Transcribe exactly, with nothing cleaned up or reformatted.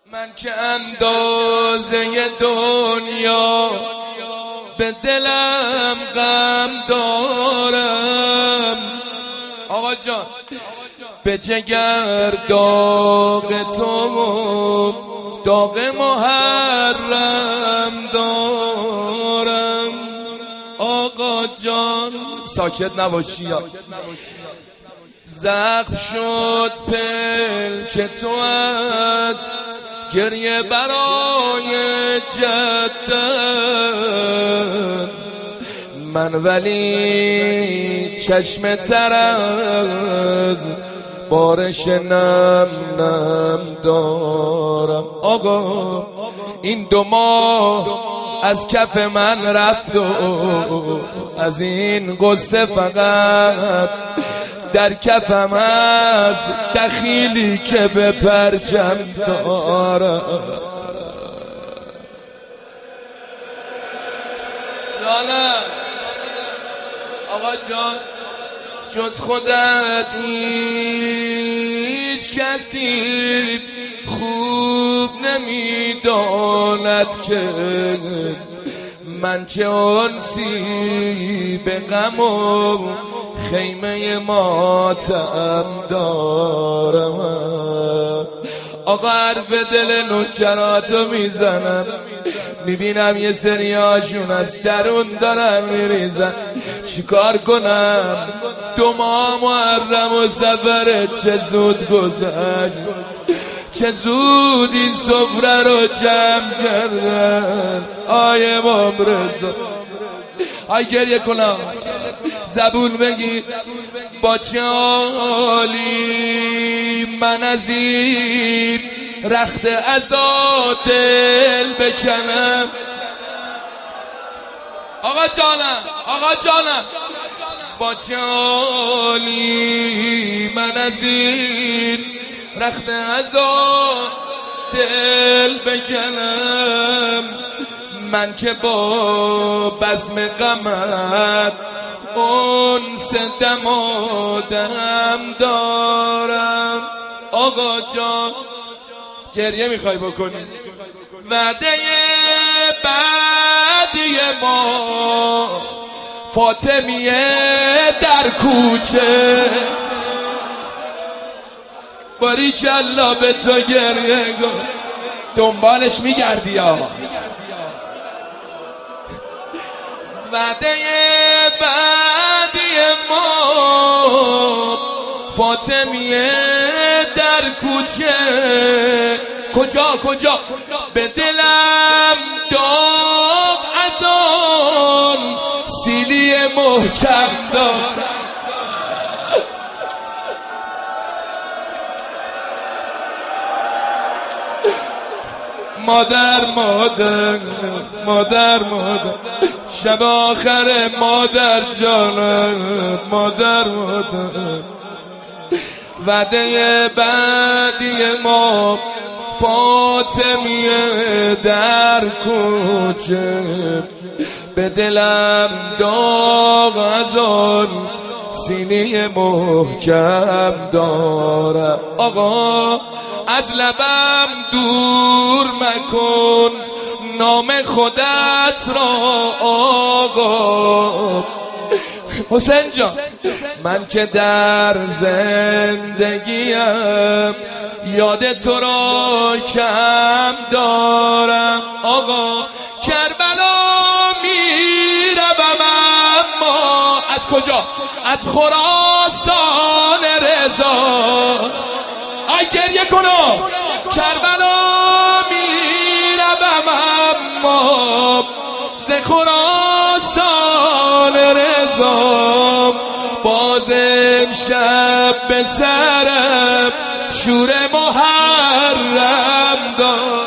من که اندازه دنیا به دلم غم دارم، آقا جان به جگر داغ تو داغ محرم دارم. آقا جان ساکت نباشی، زخم شد پلک تو از گریه برای جدت، من ولی چشم تر از بارش نم نم دارم. آقا این دو ماه از کف من رفت و از این قصه فقط در کفم از دخیلی که به پرچم دارم. جانم آقا جان، جز خودت هیچ کسی خوب نمیداند که من چه انسی به غم و خیمه ماتم دارم. آقا حرف دل نوکراتو میزنم، میبینم یه سریاشون از درون دارن میریزن، چیکار کنم؟ دو ماه محرم و سفر چه زود گذشت، چه زود این سفره رو جمع کردن. آی امام رضا آی گریه کنم، زبون بگیر با چه حالی من از این رخت عزا دل بکنم. آقا جانم آقا جانم با چه حالی من از این رخت عزا دل بکنم، من که با بزم غمت انس دم و دم دارم. آقا جان گریه میخوای بکنی؟ وعده بعدی ما فاطمیه در کوچه، باریکالله به تو گریه کن، دنبالش میگردی ها. وعده بعدی ما فاطمیه در کوچه، کجا کجا به دلم داغ از آن سیلی محکم داد. مادر مادر مادر مادر شب آخر مادر جانم، مادر مادر وعده بعدی ما فاطمیه در کوچه، به دلم داغ از آن سینه محکم دارم. آقا از لبم دور مکن نام خودت را آقا. حسین جان من که در زندگیم یاد تو را کم دارم. آقا کربلا میروم اما از کجا؟ از خراسان رضا. آی گریه کنم، کربلا میروم اما ز خراسان رضا، باز امشب به سرم شور محرم دار.